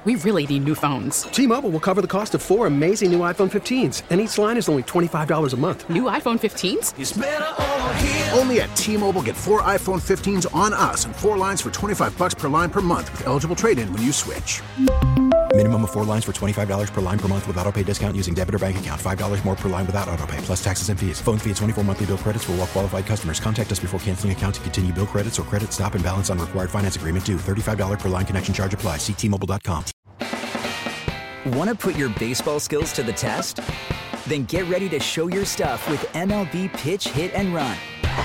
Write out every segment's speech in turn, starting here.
We really need new phones. T-Mobile will cover the cost of 4 amazing new iPhone 15s, and each line is only $25 a month. New iPhone 15s? It's better over here. Only at T-Mobile, get 4 iPhone 15s on us and 4 lines for $25 per line per month with eligible trade-in when you switch. Minimum of 4 lines for $25 per line per month with autopay discount using debit or bank account. $5 more per line without autopay, plus taxes and fees. Phone fee at 24 monthly bill credits for well-qualified customers. Contact us before canceling account to continue bill credits or credit stop and balance on required finance agreement due. $35 per line connection charge applies. See T-Mobile.com. Want to put your baseball skills to the test? Then get ready to show your stuff with MLB Pitch, Hit, and Run.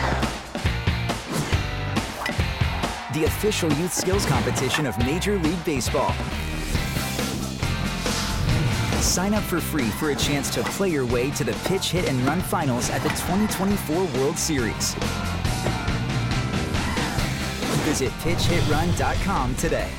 The official youth skills competition of Major League Baseball. Sign up for free for a chance to play your way to the Pitch, Hit, and Run finals at the 2024 World Series. Visit pitchhitrun.com today.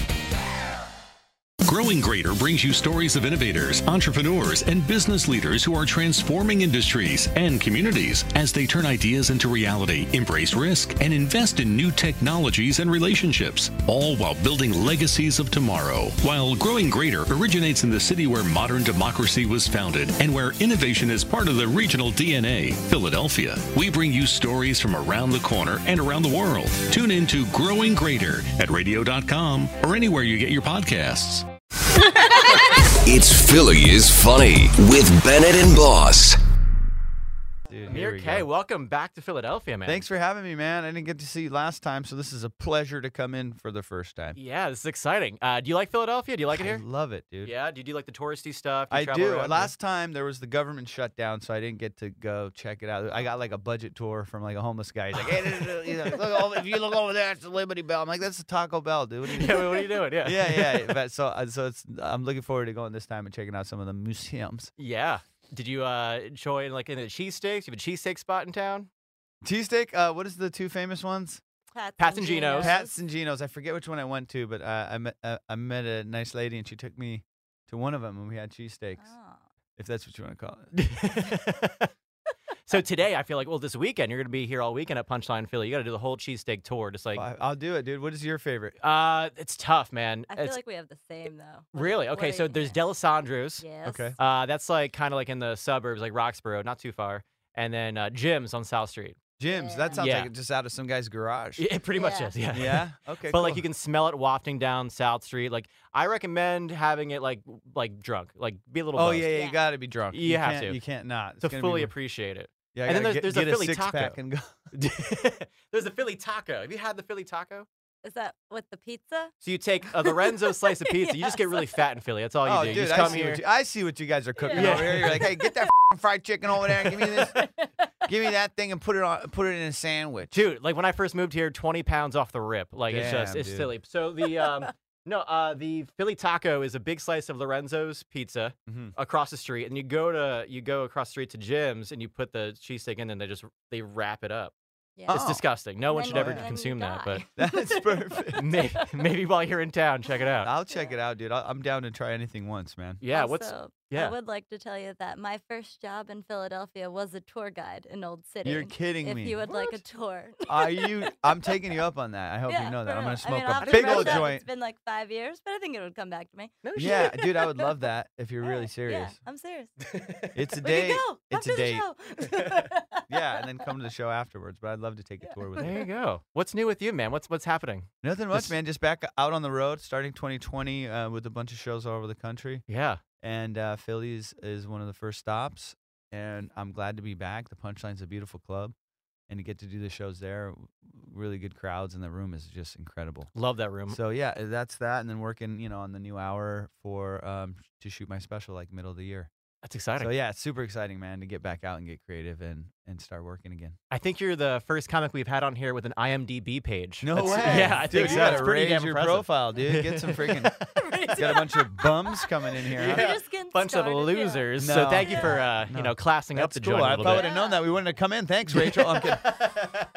Growing Greater brings you stories of innovators, entrepreneurs, and business leaders who are transforming industries and communities as they turn ideas into reality, embrace risk, and invest in new technologies and relationships, all while building legacies of tomorrow. While Growing Greater originates in the city where modern democracy was founded and where innovation is part of the regional DNA, Philadelphia, we bring you stories from around the corner and around the world. Tune in to Growing Greater at radio.com or anywhere you get your podcasts. It's Philly is Funny with Bennett and Boss. Dude, Amir K, welcome back to Philadelphia, man. Thanks for having me, man. I didn't get to see you last time, so this is a pleasure to come in for the first time. Yeah, this is exciting. Do you like Philadelphia? Do you like it here? I love it, dude. Yeah? Do you do like the touristy stuff? I do. Last time there was the government shutdown, so I didn't get to go check it out. I got like a budget tour from like a homeless guy. He's like, hey, if you look over there, it's the Liberty Bell. I'm like, that's the Taco Bell, dude. What are you doing? What are you doing? Yeah. Yeah. But so I'm looking forward to going this time and checking out some of the museums. Yeah. Did you join like in the cheesesteaks? You have a cheesesteak spot in town? Cheesesteak? What is the two famous ones? Pat's and Geno's. Pat's and Geno's. I forget which one I went to, but I met a nice lady and she took me to one of them and we had cheesesteaks. Oh. If that's what you want to call it. So today, I feel like, this weekend, you're going to be here all weekend at Punchline Philly. You got to do the whole cheesesteak tour. Just like I'll do it, dude. What is your favorite? It's tough, man. I feel like we have the same, though. Really? Okay, so there's D'Alessandro's. Yes. Okay. That's like kind of like in the suburbs, like Roxborough, not too far. And then Jim's on South Street. Jim's? Yeah. That sounds like just out of some guy's garage. It pretty much is, yeah. Yeah? Okay, But like you can smell it wafting down South Street. Like I recommend having it like drunk. Like be a little buzzed. Yeah, you got to be drunk. You have to. You can't not. To fully appreciate it. Yeah, and then there's a Philly taco. And go. There's a Philly taco. Have you had the Philly taco? Is that with the pizza? So you take a Lorenzo slice of pizza. You just get really fat in Philly. That's all you do. Dude, you just come here. I see what you guys are cooking over here. You're like, hey, get that fried chicken over there and give me this. Give me that thing and put it in a sandwich. Dude, like when I first moved here, 20 pounds off the rip. Like Damn, it's dude. silly. So the the Philly taco is a big slice of Lorenzo's pizza across the street, and you go across the street to Jim's, and you put the cheesesteak in, and they wrap it up. Yeah. It's disgusting. No one should ever consume that, but that's perfect. maybe while you're in town, check it out. I'll check it out, dude. I'm down to try anything once, man. Yeah. Also, I would like to tell you that my first job in Philadelphia was a tour guide in Old City. You're kidding me. If you would like a tour. Are you? I'm taking you up on that. I hope you know that. I'm going to smoke a a big old joint. It's been like 5 years, but I think it would come back to me. No shit. Yeah, dude, I would love that if you're really serious. Yeah, I'm serious. It's a date. We can go. It's a date. Yeah, and then come to the show afterwards. But I'd love to take a tour with you. There you go. What's new with you, man? What's happening? Nothing much, man. Just back out on the road, starting 2020 with a bunch of shows all over the country. Yeah. And Philly is one of the first stops, and I'm glad to be back. The Punchline's a beautiful club, and to get to do the shows there, really good crowds, and the room is just incredible. Love that room. So yeah, that's that, and then working, on the new hour for to shoot my special like middle of the year. That's exciting. So yeah, it's super exciting, man, to get back out and get creative and start working again. I think you're the first comic we've had on here with an IMDb page. No way. Yeah, I think you so. gotta It's pretty raise damn your impressive. profile, dude. Get some freaking. Got a bunch of bums coming in here. Yeah. Huh? Just getting Bunch of started, losers. No. So thank you for classing up That's the cool. joint a I little probably bit. would have known that. We wouldn't have come in. Thanks, Rachel. I'm kidding.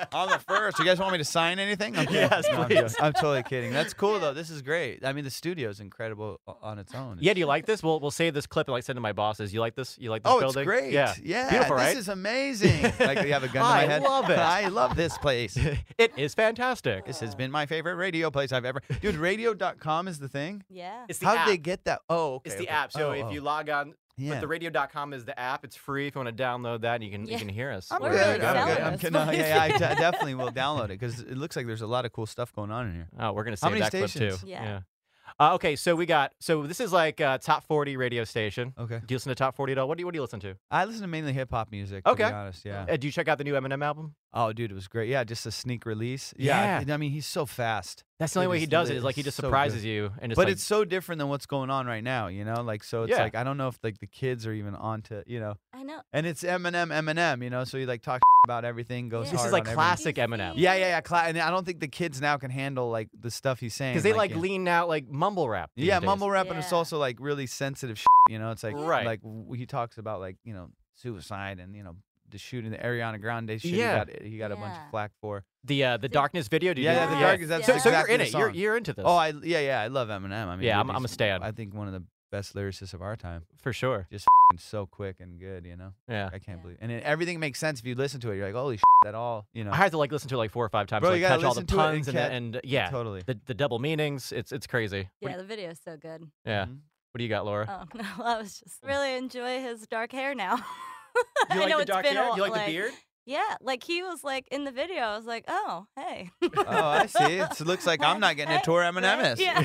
I'm the first. You guys want me to sign anything? Okay. Yes, No, please. I'm totally kidding. That's cool though. This is great. I mean, the studio is incredible on its own. Yeah, do you like this? We'll save this clip and like send to my bosses. You like this? You like this Oh, building? it's great. Yeah. Yeah. Beautiful, right? This is amazing. Like you have a gun to my head. I love it. I love this place. It is fantastic. This has been my favorite radio place I've ever. Dude, radio.com is the thing? Yeah. It's the How'd app. they get that? Oh, okay. It's the okay. app. So Oh, if you log on, Yeah. with the radio.com is the app. It's free if you want to download that. You can hear us. I'm We're good. really I'm selling good. I'm this good. No, place. yeah, I definitely will download it because it looks like there's a lot of cool stuff going on in here. Oh, we're gonna How save many that clip stations? too. Yeah. Okay, so this is like top 40 radio station. Okay. Do you listen to top 40 at all? What do you listen to? I listen to mainly hip hop music. To Okay. be honest, yeah. Do you check out the new Eminem album? Oh, dude, it was great. Yeah, just a sneak release. Yeah. I mean, he's so fast. That's the only It way is he does it. lit. Is like he It's just so surprises good. you, and it's But like, it's so different than what's going on right now, you know? Like, so it's Yeah. like, I don't know if like the kids are even onto, you know? I know. And it's Eminem, you know? So you like talk about everything, goes Yeah. this hard is like on classic everything. Eminem. Yeah. And I don't think the kids now can handle like the stuff he's saying. Because they like yeah. lean out like mumble rap. these Yeah, days. mumble rap, and it's Yeah. also like really sensitive you know? It's like, Right. like he talks about like, you know, suicide and, you know, the shooting, the Ariana Grande shit Yeah. he got a bunch Yeah. of flack for. The Darkness video. Did you Yeah, do the that? Darkness, that's So you're exactly in the it. song. You're into this. Oh, I love Eminem. I mean, Yeah, dude, I'm a stan. I think one of the best lyricists of our time. for sure. Just so quick and good, you know? Yeah. I can't believe. And everything makes sense if you listen to it. You're like, holy that all, you know? I had to like listen to it like 4 or 5 times Bro, to you like, gotta catch all the listen to it and puns and yeah, Totally. the double meanings. It's crazy. What Yeah, the video is so good. Yeah. Mhm. What do you got, Laura? Oh no, I was just really enjoy his dark hair now. You I like know the it's dark been hair? a You like while, the beard? Yeah, like he was like in the video. I was like, oh, hey. Oh, I see. It looks like I'm not getting a tour Eminem is. Yeah.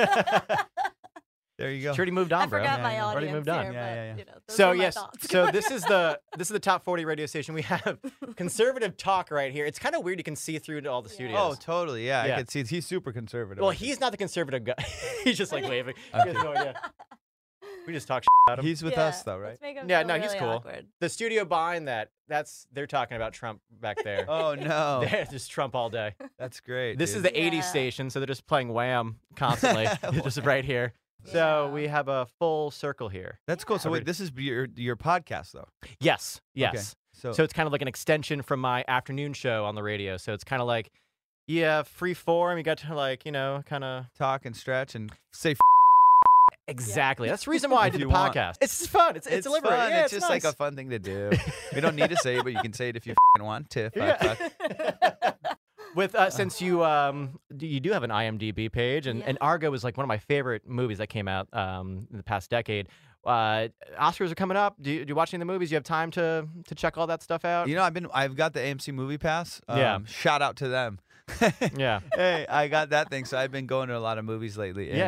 There you go. She already moved on, I bro. forgot Yeah, my yeah. audience Already moved on. here, Yeah, but, yeah, yeah. you know, those So were my yes, thoughts. so this is the top 40 radio station. We have conservative talk right here. It's kind of weird. You can see through to all the studios. Oh, totally. Yeah, Yeah. I could see. He's super conservative. Well, I think. he's not the conservative guy. He's just like waving. He Okay. has no idea. We just talk about him. He's with Yeah, us though, right? let's make him Yeah, feel no, he's really cool. awkward. The studio behind they're talking about Trump back there. Oh no, They're just Trump all day. that's great. This is dude. the 80s Yeah. station, so they're just playing Wham constantly, just right here. So Yeah. we have a full circle here. That's cool. So Yeah. wait, this is your podcast though. Yes, yes. Okay. So it's kind of like an extension from my afternoon show on the radio. So it's kind of like, yeah, free form. You got to like, you know, kind of. talk and stretch and say. Exactly. That's the reason why I If did the you want. podcast. It's just fun. It's deliberate. fun. Yeah, it's just like a nice. fun thing to do. We don't need to say it, but you can say it if you want to. With since you do have an IMDb page, and Argo is like one of my favorite movies that came out in the past decade. Oscars are coming up. Do you watch any of the movies? Do you have time to check all that stuff out? You know, I've got the AMC Movie Pass. Yeah. Shout out to them. Yeah. Hey, I got that thing, so I've been going to a lot of movies lately. And,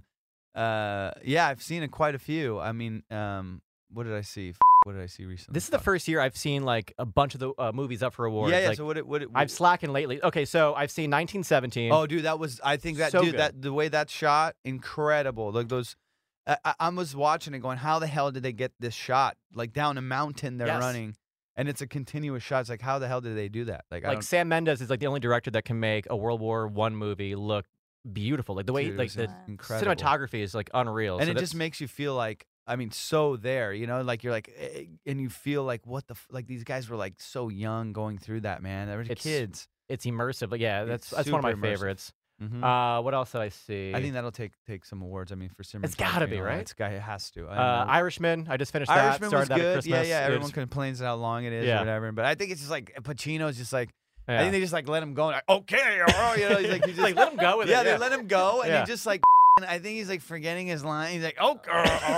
yeah, I've seen quite a few. I mean, what did I see? What did I see recently? This is the first year I've seen like a bunch of the movies up for awards. Yeah, yeah. Like, So what? I've slackened lately. Okay, so I've seen 1917. Oh, dude, I think that So dude, good. that the way that's shot, incredible. Like those, I was watching it, going, how the hell did they get this shot? Like down a mountain, they're Yes. running, and it's a continuous shot. It's like, how the hell did they do that? Like, I Like don't, Sam Mendes is like the only director that can make a World War I movie look beautiful. Like the way, dude, like it's the incredible. cinematography is like unreal. and So it that's- just makes you feel like, I mean, so there, you know, like you're like, and you feel like, what the, like these guys were like so young going through that, man. They were It's kids. it's immersive. But yeah, It's that's one of my super immersive. favorites. Mhm. What else did I see? I think that'll take some awards. I mean, for cinematography, It's gotta be, and all right? that, This guy has to. I don't know. Irishman. I just finished that. Irishman Started was that at good. Christmas. Yeah. It Everyone was- complains how long it is Yeah. or whatever, but I think it's just like Pacino's just like. yeah. I think they just like let him go. And like, okay, you know, he's like, he's just, Like, let him go with it, Yeah, yeah. they let him go, and Yeah. he just like. And I think he's like forgetting his line. He's like, oh,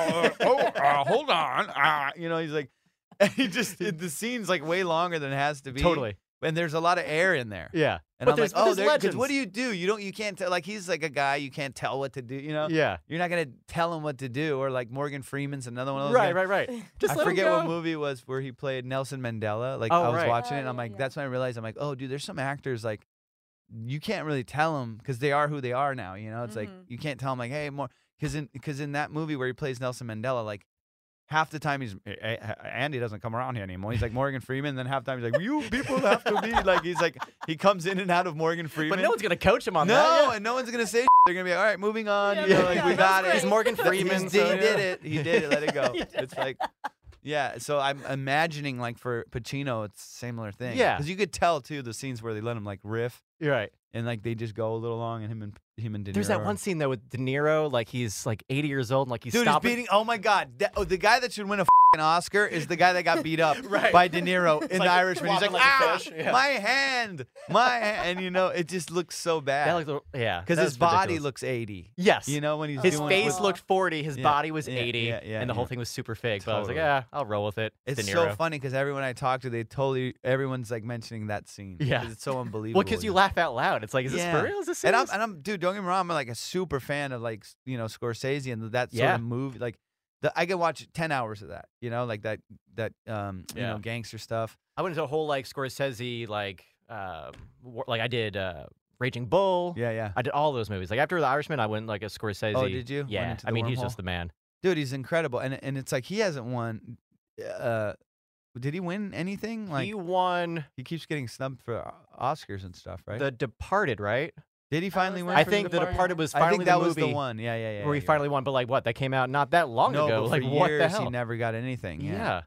hold on, you know. He's like, and he just the scene's like way longer than it has to be. Totally. And there's a lot of air in there. Yeah. And But I'm there's- like, but oh, there's because what legends. do? You can't tell. Like he's like a guy you can't tell what to do. You know. Yeah. You're not gonna tell him what to do. Or like Morgan Freeman's another one of those. Right, guys. right. Just I let him forget what go. movie it was where he played Nelson Mandela. Like Oh, I was right. watching it, Oh, and I'm yeah, like, yeah. that's when I realized I'm like, oh, dude, there's some actors like you can't really tell them because they are who they are now. You know, it's like you can't tell them like, hey, more because in that movie where he plays Nelson Mandela, like half the time Andy doesn't come around here anymore. He's like Morgan Freeman. Then half the time he's like, you people have to be like he's like he comes in and out of Morgan Freeman. But no one's gonna coach him on No, that. Yeah. and no one's gonna say. They're gonna be like, all right, moving on. Yeah, you know, moving like on. we That's got it. great. He's Morgan Freeman. He so, did yeah. it. He did it. Let it go. He did It's like, Yeah, so I'm imagining like for Pacino, it's a similar thing. Yeah. because you could tell too the scenes where they let him like riff You're right. and like they just go a little long, and him and De Niro. There's that one scene though with De Niro, like he's like 80 years old, and like he's Dude, stopping. he's beating. Oh my God! The guy that should win a Oscar is the guy that got beat up Right. by De Niro in The like Irishman. He's like, flopping like a ah, fish." Yeah. my hand, and it just looks so That bad looks, yeah, because that's his body ridiculous. looks 80. Yes. You know when he's His doing face with- looked 40, his Yeah, body was yeah, 80, yeah, and the whole yeah. thing was super fake. But I was like, Totally. yeah, I'll roll with it. It's De so Niro. funny because everyone I talk to, everyone's like mentioning that scene. Yeah. 'Cause it's so unbelievable. Well, because you laugh out loud. It's like, is this for real? Is this and serious? I'm, dude, don't get me wrong, I'm like a super fan of like Scorsese and that sort Yeah. of movie. Like, I can watch 10 hours of that. You know, like that you Yeah. know, gangster stuff. I went into a whole like Scorsese like I did Raging Bull. Yeah. I did all those movies. Like after The Irishman, I went like a Scorsese. Oh, did you? Went Yeah. into I the mean, he's wormhole? just the man. Dude, he's incredible, and it's like he hasn't won. Did he win anything? Like He won he keeps getting snubbed for Oscars and stuff, right? The Departed, right? Did he finally win? I for think The Departed was finally I think that the was movie the one. Yeah. where he finally won. But like what? That came out not that long no, ago. but Like for what years, the hell? he never got anything. Yeah.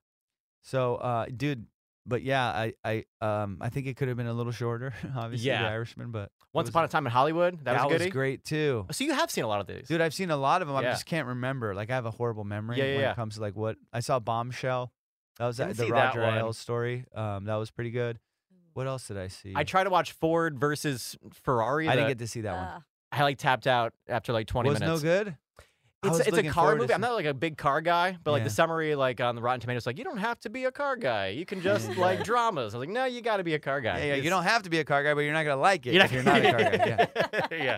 So, dude, but yeah, I think it could have been a little shorter, obviously, Yeah. The Irishman, but Once Upon a Time in Hollywood. That was goodie? great too. So you have seen a lot of these. Dude, I've seen a lot of them. I Yeah. just can't remember. Like, I have a horrible memory Yeah, when yeah. it comes to like what I saw. Bombshell. That was Didn't the see that Roger one. Ailes story. That was pretty good. What else did I see? I tried to watch Ford versus Ferrari. I didn't get to see that one. I like tapped out after like 20 Was minutes. no good. I was It's a looking car forward to movie. I'm see- not like a big car guy, but like Yeah. the summary, like on the Rotten Tomatoes, like you don't have to be a car guy. You can just like dramas. I was like, no, you got to be a car guy. Yeah, you It's- don't have to be a car guy, but you're not gonna like it You're if you're not a car guy. Yeah. yeah.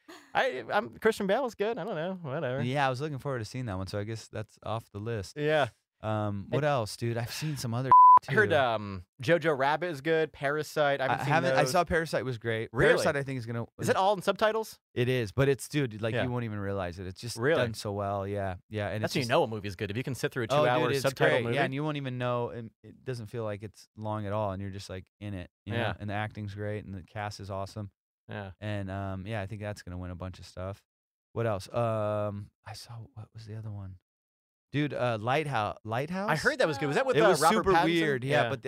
I'm Christian Bale was good. I don't know, whatever. Yeah, I was looking forward to seeing that one, so I guess that's off the list. Yeah. What else, dude? I've seen some other. I heard Jojo Rabbit is good. Parasite. I haven't seen I those. saw Parasite was great. Really? Parasite, I think is gonna. Is it all in subtitles? It is, but it's dude, like Yeah. you won't even realize it. It's just Really? done so well. Yeah, and That's it's when you just, know a movie's good. If you can sit through a 2 oh, hour dude, it's subtitle great. movie. Yeah, and you won't even know. And it doesn't feel like it's long at all, and you're just like in it. You know? Yeah. And the acting's great, and the cast is awesome. Yeah. And yeah, I think that's gonna win a bunch of stuff. What else? I saw what was the other one? Dude, Lighthouse. I heard that was good. Was that with it was Robert super Pattinson? weird. Yeah, but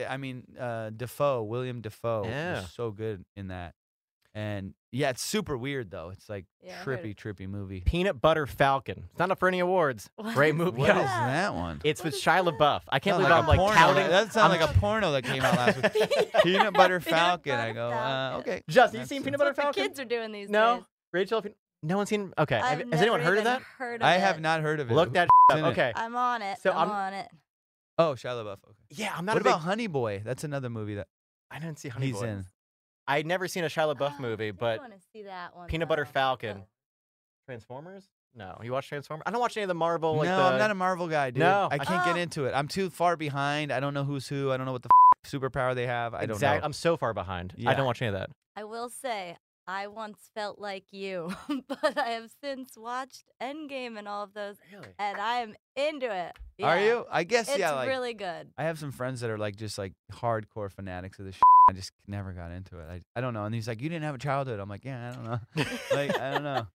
William Defoe Yeah. was so good in that. And yeah, it's super weird though. It's like Yeah, I heard trippy movie. Peanut Butter Falcon. It's not up for any awards. Great movie. What Yo, is that one? It's with Shia LaBeouf. I can't Sounds believe I'm like porno. counting. That sounds I'm- like a porno that came out last week. Peanut Butter Falcon. I go, okay. Justin, you That's seen it. Peanut That's Butter what the Falcon? kids are doing these No, days. Rachel. No one's seen. Okay, I've has anyone never heard of even that? Heard of I it. have not heard of it. Look that Who's in up. it? Okay. I'm on it. So I'm I'm- on it. Oh, Shia LaBeouf. Okay. Yeah, I'm not. What a big, about Honey Boy? That's another movie that I didn't see Honey he's Boy. in. I'd never seen a Shia LaBeouf movie, I but want to see that one. Peanut Butter though. Falcon. Transformers? No, you watch Transformers? I don't watch any of the Marvel. Like no, the... I'm not a Marvel guy, dude. No, I can't get into it. I'm too far behind. I don't know who's who. I don't know what the superpower they have. I don't know. I'm so far behind. I Yeah. don't watch any of that. I will say, I once felt like you, but I have since watched Endgame and all of those, Really? and I am into it. Are Yeah. you? I guess It's yeah. Like really good. I have some friends that are like just like hardcore fanatics of this. I just never got into it. I don't know. And he's like, you didn't have a childhood. I'm like, yeah, I don't know. Like I don't know.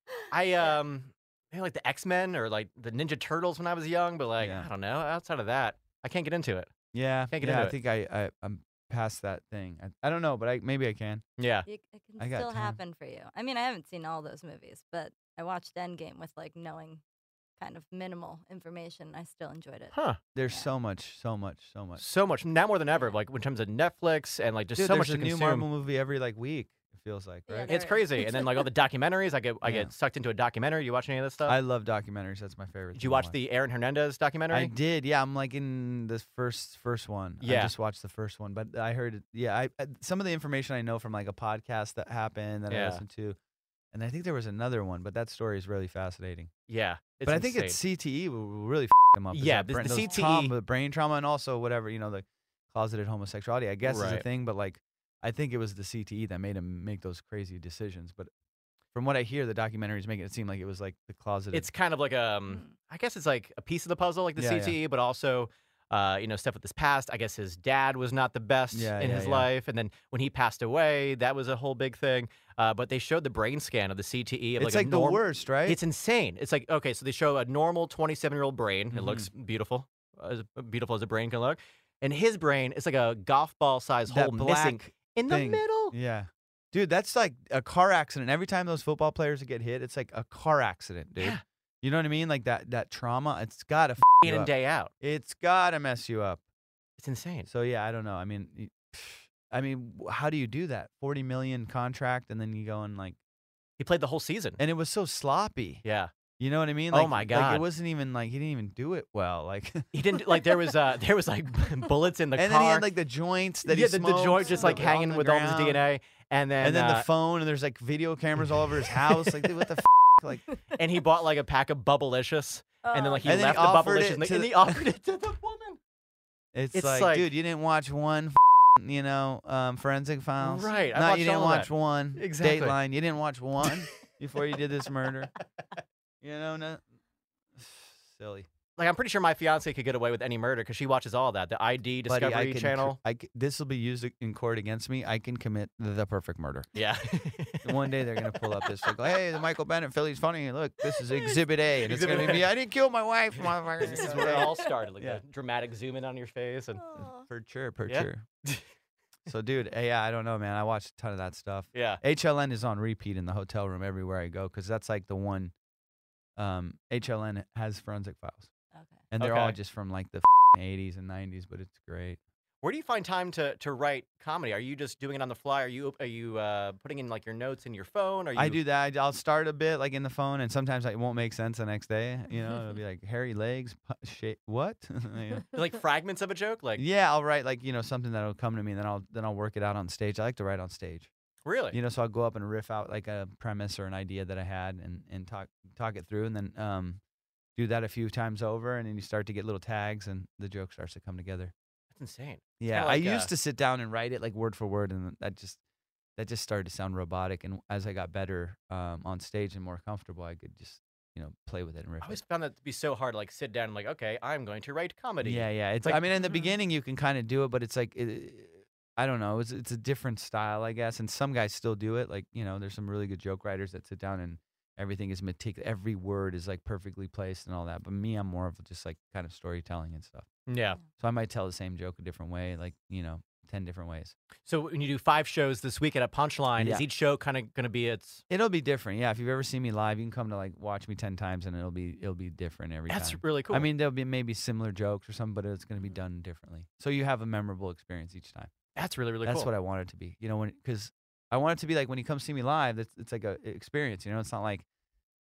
I maybe like the X-Men or like the Ninja Turtles when I was young, but like Yeah. I don't know. Outside of that, I can't get into it. Yeah, Can't get yeah. into I it. think I'm past that thing. I don't know, but maybe I can. Yeah. It can I got still time. happen for you. I mean, I haven't seen all those movies, but I watched Endgame with like knowing kind of minimal information. I still enjoyed it. Huh. There's so much. So much now more than ever. Like in terms of Netflix and like just Dude, so there's much a to new consume. Marvel movie every like week. It feels like, Yeah, right? there It's is. crazy. And then like all the documentaries, I Yeah. get sucked into a documentary. You watch any of this stuff? I love documentaries. That's my favorite. Did you thing to watch the Aaron Hernandez documentary? I did. Yeah, I'm like in the first one. I Yeah. just watched the first one, but I heard it. Yeah, I some of the information I know from like a podcast that happened that I Yeah. listened to, and I think there was another one, but that story is really fascinating. Yeah. It's but I think insane. it's CTE will really him up. is Yeah, that the brain- those CTE the brain trauma, and also whatever the closeted homosexuality. I guess is a Right. thing, but like I think it was the CTE that made him make those crazy decisions. But from what I hear, the documentary is making it seem like it was like the closeted. It's kind of like I guess it's like a piece of the puzzle, like the Yeah, yeah. CTE, but also stuff with his past. I guess his dad was not the best in his life, and then when he passed away, that was a whole big thing. But they showed the brain scan of the CTE. Of it's like like the worst, right? It's insane. It's like okay, so they show a normal 27-year-old brain. It looks beautiful. as beautiful as a brain can look. And his brain is like a golf ball size That hole missing black in the thing. middle. Yeah. Dude, that's like a car accident. Every time those football players get hit, it's like a car accident, dude. Yeah. You know what I mean? Like that trauma, it's got to Day in and day out. It's got to mess you up. It's insane. So, yeah, I don't know. I mean, how do you do that? $40 million contract, and then you go and like. He played the whole season. And it was so sloppy. Yeah. You know what I mean? Oh Like, my Like God. it wasn't even like he didn't even do it well. Like He didn't like there was like bullets in the and car. then he had like the joints that yeah, he the joint smoked just like on hanging the with all his ground. DNA, and then the phone, and there's like video cameras all over his house. Like, dude, what the like? and he bought like a pack of Bubblicious, and then like he And then left he the offered Bubblicious, it and, to and the- he offered it to the woman. It's like, dude, you didn't watch one, Forensic Files, Right, I No, watched you didn't all of watch that. one. Exactly. Dateline, you didn't watch one before you did this murder. You know, no, silly. Like I'm pretty sure my fiance could get away with any murder because she watches all that. The ID Buddy, Discovery Channel. This will be used in court against me. I can commit the perfect murder. Yeah. One day they're gonna pull up this. Like, hey, the Michael Bennett Philly's funny. Look, this is Exhibit A, and it's Exhibit gonna be A. I didn't kill my wife, motherfucker. This is where it all started. Like Yeah. a dramatic zoom in on your face, and For sure, for Yeah. sure. So, dude, yeah, I don't know, man. I watched a ton of that stuff. yeah. HLN is on repeat in the hotel room everywhere I go because that's like the one. HLN has Forensic Files, Okay. and they're all Okay. just from like the 80s and 90s, but it's great. Where do you find time to write comedy? Are you just doing it on the fly? Are you putting in like your notes in your phone? Are you... I do that. I'll start a bit like in the phone, and sometimes it won't make sense the next day. You know, it'll be like hairy legs, what? You know? like fragments of a joke? Like Yeah, I'll write like something that'll come to me, and then I'll work it out on stage. I like to write on stage. really? You know, so I'll go up and riff out like a premise or an idea that I had, and talk it through, and then do that a few times over, and then you start to get little tags, and the joke starts to come together. That's insane. Yeah, kinda I like, used to sit down and write it like word for word, and that just started to sound robotic. And as I got better on stage and more comfortable, I could just play with it and riff I always it. found that to be so hard. Like sit down and like, okay, I'm going to write comedy. Yeah, yeah. It's like- I mean, in the beginning you can kind of do it, but it's like I don't know. It's a different style, I guess. And some guys still do it. Like there's some really good joke writers that sit down and everything is meticulous. Every word is like perfectly placed and all that. But me, I'm more of just like kind of storytelling and stuff. Yeah. So I might tell the same joke a different way, like 10 different ways. So when you do 5 shows this week at a Punchline, Yeah. is each show kind of going to be its? It'll be different. Yeah, if you've ever seen me live, you can come to like watch me 10 times and it'll be different every That's time. really cool. I mean, there'll be maybe similar jokes or something, but it's going to be done differently. So you have a memorable experience each time. that's really really That's cool. what I want it to be. Because I want it to be like when you come see me live, it's like a experience. It's not like,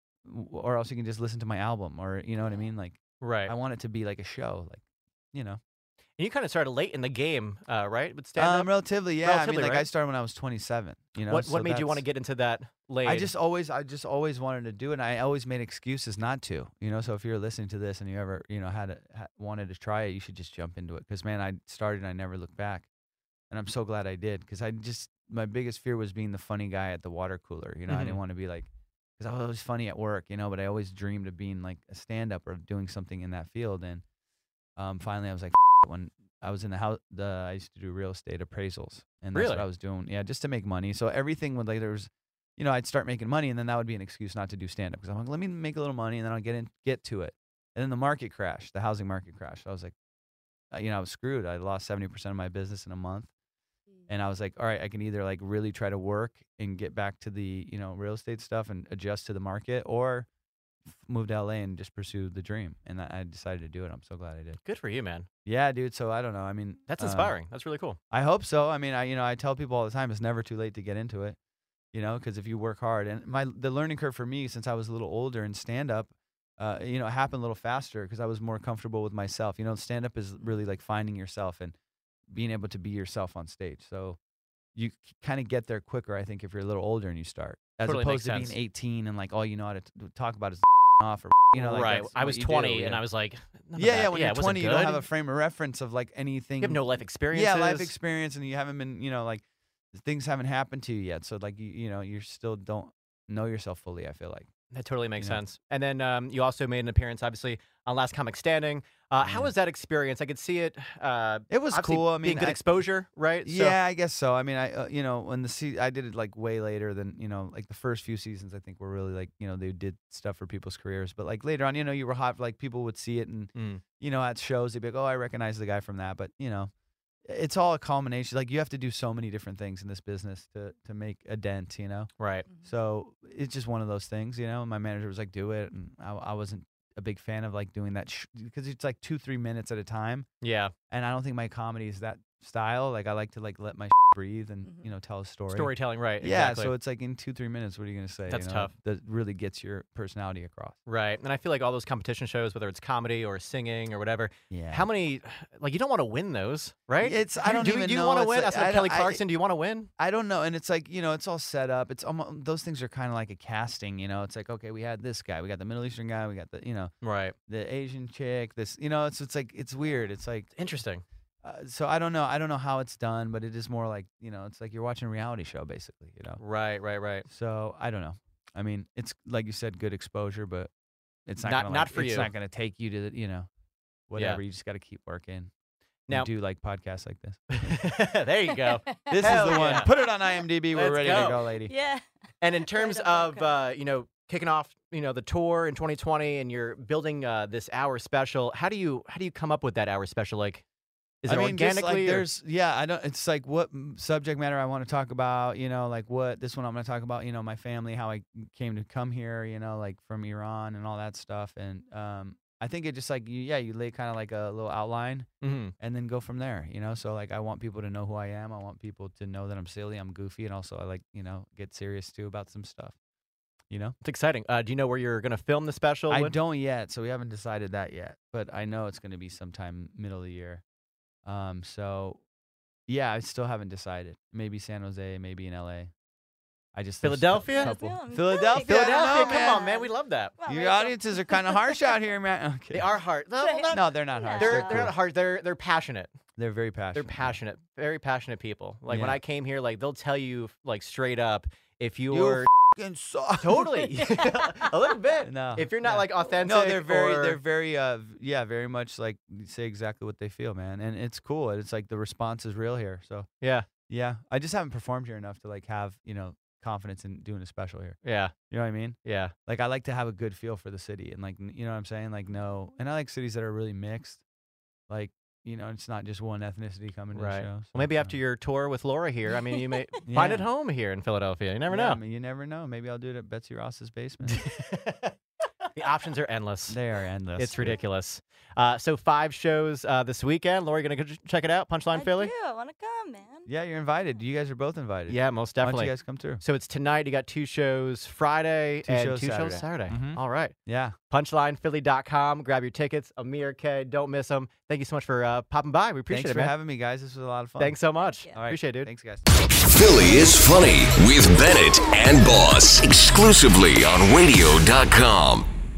or else you can just listen to my album, or you know what I mean. Like Right. I want it to be like a show, like And you kind of started late in the game, right? With stand up. relatively, yeah. Relatively, I mean, like I right? started when I was 27. What so made you want to that's- get into that late? I just always wanted to do it. And I always made excuses not to. So if you're listening to this and you ever wanted to try it, you should just jump into it. Because man, I started and I never looked back, and I'm so glad I did. Because my biggest fear was being the funny guy at the water cooler. I didn't want to be like, because I was always funny at work, but I always dreamed of being like a stand-up or doing something in that field. And finally, I was like, when I was in the house, I used to do real estate appraisals, and that's what Really? I was doing. Yeah, just to make money. So everything would there was, I'd start making money, and then that would be an excuse not to do stand up because I'm like, let me make a little money, and then I'll get to it. And then the market crashed, the housing market crashed. I was like, I was screwed. I lost 70% of my business in a month, and I was like, all right, I can either like really try to work and get back to the real estate stuff and adjust to the market, or move to LA and just pursue the dream. And I decided to do it. I'm so glad I did. Good for you, man. Yeah, dude. So I don't know. I mean, That's inspiring. That's really cool. I hope so. I mean, I tell people all the time, it's never too late to get into it, because if you work hard. And the learning curve for me, since I was a little older in stand up, it happened a little faster because I was more comfortable with myself. Stand up is really like finding yourself and being able to be yourself on stage. So you kind of get there quicker, I think, if you're a little older and you start, as Totally opposed makes to sense. being 18 and like all you know how to talk about is off, or like right. that's I what was you do, 20 yeah. and I was like, none of Yeah, that. yeah. When it you're wasn't 20, you don't have good. a frame of reference of like anything. You have no life experiences. Yeah, life experience, and you haven't been, like things haven't happened to you yet. So like you still don't know yourself fully. I feel like. That totally makes You know? sense. And then you also made an appearance, obviously, on Last Comic Standing. How was that experience? I could see it. It was obviously cool. I being mean, good exposure, right? So- Yeah, I guess so. I mean, when I did it like way later than, like the first few seasons, I think were really like, they did stuff for people's careers. But like later on, you were hot, like people would see it and, at shows, they'd be like, oh, I recognize the guy from that. But, it's all a culmination. Like you have to do so many different things in this business to make a dent, Right. So it's just one of those things, and my manager was like, do it. And I wasn't a big fan of like doing that because it's like 2-3 minutes at a time. Yeah. And I don't think my comedy is that style. Like I like to like let my breathe and tell a story. Storytelling, right? Yeah. Exactly. So it's like in 2-3 minutes, what are you gonna say? That's tough. That really gets your personality across. Right. And I feel like all those competition shows, whether it's comedy or singing or whatever, Yeah. how many, like, you don't want to win those, right? I don't do even you know. want to It's win? like- That's like I Kelly don't- Clarkson. Do you want to win? I don't know. And it's like, it's all set up. It's almost, those things are kind of like a casting, It's like, okay, we had this guy, we got the Middle Eastern guy, we got the, Right. the Asian chick, this, it's like, it's weird. It's like, Interesting. so I don't know. I don't know how it's done, but it is more like, it's like you're watching a reality show basically, Right. So I don't know. I mean, it's like you said, good exposure, but it's not gonna, Not for it's you. not going to take you to the, whatever. You just got to keep working. Now- And do like podcasts like this. There you go. This Hell is the one. yeah. Put it on IMDb. We're Let's ready go. to go, lady. Yeah. And in terms of, kicking off, the tour in 2020 and you're building this hour special, how do you come up with that hour special? Like, is it just organically? like or- there's, I don't, it's like what subject matter I want to talk about, like this one I'm going to talk about, my family, how I came to come here, like from Iran and all that stuff. And, I think it just like, you lay kind of like a little outline Mhm. and then go from there, So like, I want people to know who I am. I want people to know that I'm silly, I'm goofy. And also I like, get serious too about some stuff, It's exciting. Do you know where you're going to film the special? I When? don't yet. So we haven't decided that yet, but I know it's going to be sometime middle of the year. So yeah, I still haven't decided. Maybe San Jose, maybe in LA. I just there's a Philadelphia? couple. Yeah, I'm Philadelphia, really I know, Come man. on, man. We love that. Come on, Your Rachel. audiences are kind of harsh out here, man. Okay. They are hard. No, No, they're not harsh. They're cool. not hard. They're passionate. They're very passionate. They're passionate. Very passionate people. Like when Yeah. I came here, like they'll tell you like straight up if You you're fucking suck. totally a little bit. No. If you're not yeah. like authentic. No, they're or- very, very much like say exactly what they feel, man. And it's cool. It's like the response is real here. So Yeah. yeah, I just haven't performed here enough to like have, confidence in doing a special here. Yeah. You know what I mean? Yeah. Like I like to have a good feel for the city and like, you know what I'm saying? Like no, and I like cities that are really mixed. Like, it's not just one ethnicity coming to Right. the show. Well, so, maybe after your tour with Laura here, I mean, you may Yeah. find it home here in Philadelphia. You never yeah, know. I mean, you never know. Maybe I'll do it at Betsy Ross's basement. The options are endless. They are endless. It's ridiculous. So 5 shows this weekend. Laura, you gonna go check it out? Punchline I Philly. do. I want to come, man. Yeah, you're invited. You guys are both invited. Yeah, most Why definitely. don't you guys come through? So it's tonight. You got 2 shows Friday 2 and shows 2 shows Saturday. Saturday. Mhm. All right. Yeah. PunchlinePhilly.com. Grab your tickets. Amir K. Don't miss them. Thank you so much for popping by. We appreciate Thanks it, for man. having me, guys. This was a lot of fun. Thanks so much. Yeah. All right. Appreciate it, dude. Thanks, guys. Philly is Funny with Bennett and Boss exclusively on radio.com.